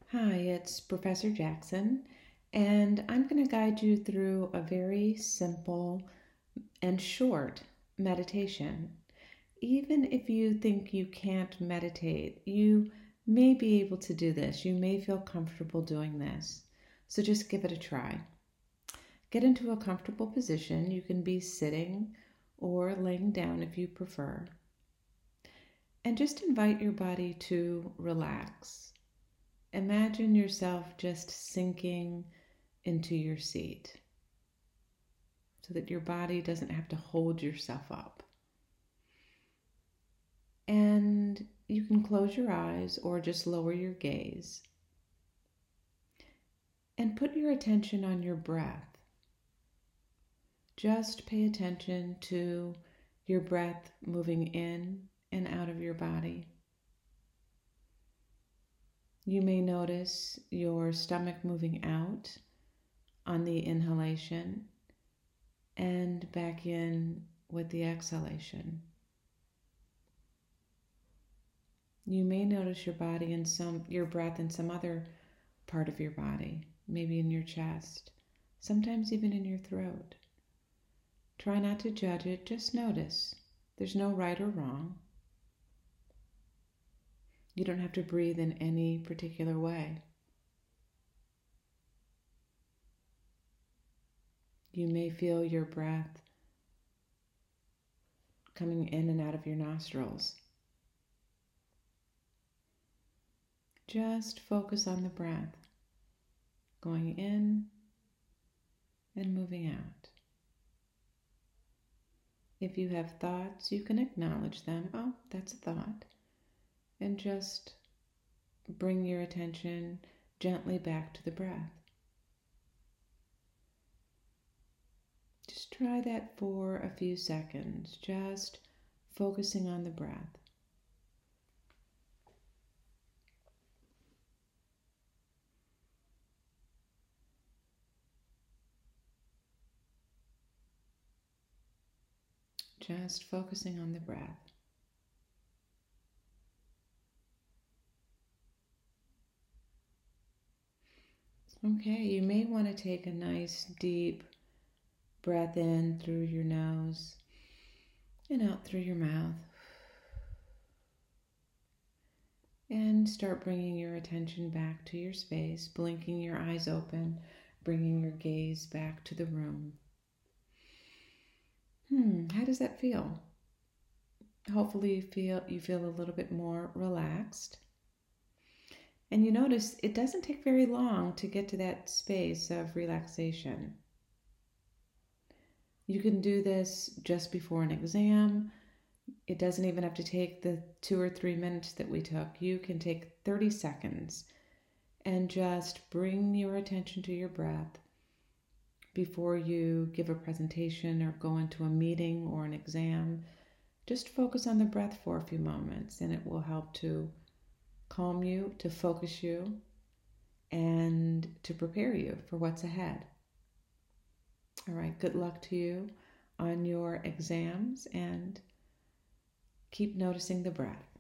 Hi, it's Professor Jackson, and I'm going to guide you through a very simple and short meditation. Even if you think you can't meditate, you may be able to do this. You may feel comfortable doing this. So just give it a try. Get into a comfortable position. You can be sitting or laying down if you prefer. And just invite your body to relax. Imagine yourself just sinking into your seat so that your body doesn't have to hold yourself up. And you can close your eyes or just lower your gaze and put your attention on your breath. Just pay attention to your breath moving in and out of your body. You may notice your stomach moving out on the inhalation and back in with the exhalation. You may notice your body and your breath in some other part of your body, maybe in your chest, sometimes even in your throat. Try not to judge it, just notice. There's no right or wrong. You don't have to breathe in any particular way. You may feel your breath coming in and out of your nostrils. Just focus on the breath, going in and moving out. If you have thoughts, you can acknowledge them. Oh, that's a thought. And just bring your attention gently back to the breath. Just try that for a few seconds, just focusing on the breath. Just focusing on the breath. Okay, you may want to take a nice deep breath in through your nose and out through your mouth. And start bringing your attention back to your space, blinking your eyes open, bringing your gaze back to the room. How does that feel? Hopefully you feel a little bit more relaxed. And you notice it doesn't take very long to get to that space of relaxation. You can do this just before an exam. It doesn't even have to take the 2 or 3 minutes that we took. You can take 30 seconds and just bring your attention to your breath before you give a presentation or go into a meeting or an exam. Just focus on the breath for a few moments and it will help to calm you, to focus you, and to prepare you for what's ahead. All right, good luck to you on your exams and keep noticing the breath.